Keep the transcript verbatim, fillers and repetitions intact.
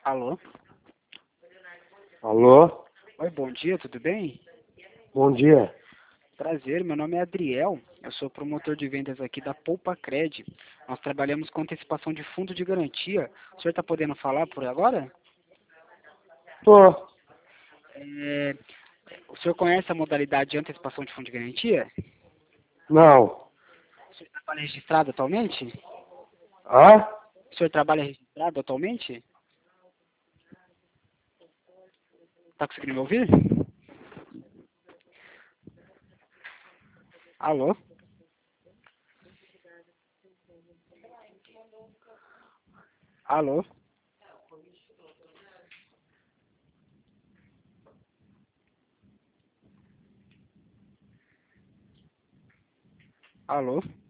Alô? Alô? Oi, bom dia, tudo bem? Bom dia. Prazer, meu nome é Adriel, eu sou promotor de vendas aqui da Poupa Cred. Nós trabalhamos com antecipação de fundo de garantia. O senhor está podendo falar por agora? Tô. É, o senhor conhece a modalidade de antecipação de fundo de garantia? Não. O senhor trabalha registrado atualmente? Hã? O senhor trabalha registrado atualmente? Está conseguindo me ouvir? Alô? Alô? Alô?